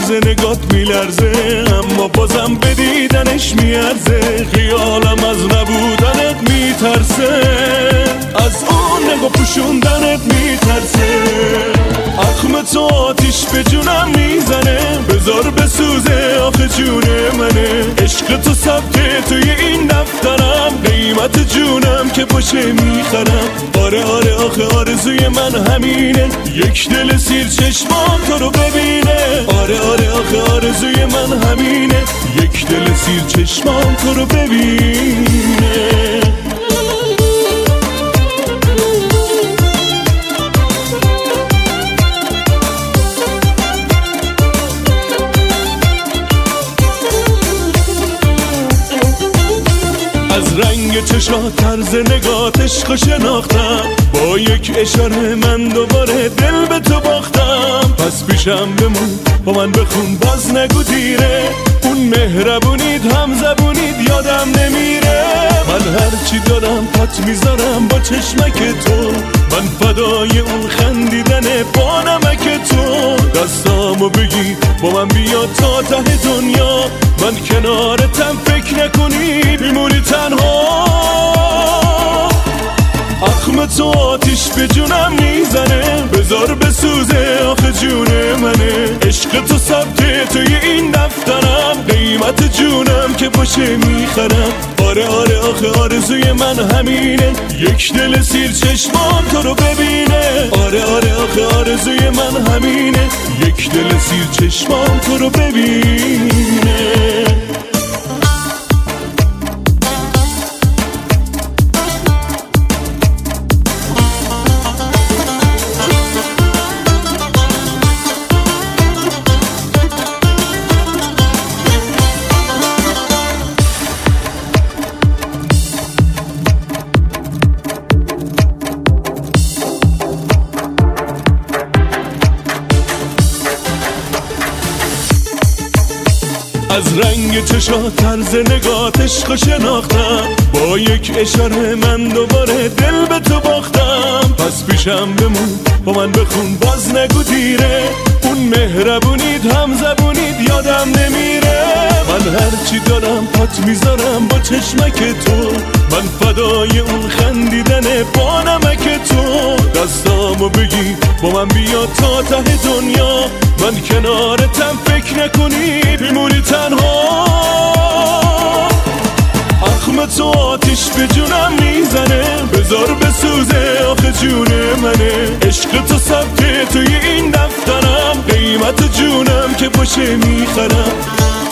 طرز نگات میلرزه، اما بازم بدیدنش میارزه. خیالم از نبودنت میترسه، از اون نگاه پوشوندنت میترسه. اخم تو آتیش به جونم میزنه، بذار بسوزه آخه جون منه. عشق تو ثبته توی این دفترم، قیمت جونم که باشه میخرم. آره آره آخه آرزوی من همینه، یک دل سیر چشمان تو رو ببینه. آره آره آخه آرزوی من همینه، یک دل سیر چشمان تو رو ببینه. از رنگ چشا طرز نگات عشق شناختم، با یک اشاره من دوباره دل به تو باختم. پس پیشم بمون با من بخون باز نگو دیره، اون مهربونید هم زبونید یادم نمیره. من هرچی دارم پات میذارم با چشمک تو، من فدای اون خندیدن با نمک تو. دستامو بگی با من بیا تا ته دنیا، من کنارتم فکر نکنی میمونی تنها. اخم تو آتیش به جونم میزنه، بذار بسوزه آخه جون منه. عشق تو ثبته توی این دفترم، قیمت جونم که باشه میخرم. آره آره آخه آرزوی من همینه، یک دل سیر چشمان تو رو ببینه. آره آره آخه آرزوی من همینه، یک دل سیر چشمان تو رو ببینه. از رنگ چشا طرز نگات عشق شناختم، با یک اشاره من دوباره دل به تو باختم. پس پیشم بمون با من بخون باز نگو دیره، اون مهربونید هم زبونید یادم نمیره. من هرچی دارم پات میذارم با چشمک تو، من فدای اون خندیدن با نمک تو. دستامو بگی با من بیا تا ته دنیا، من کنارتم فکر نکنی میمونی تنها. اخم تو آتیش به جونم میزنه، بذار بسوزه آخه جون منه. عشق تو ثبته توی این دفترم، قیمت جونم که باشه میخرم.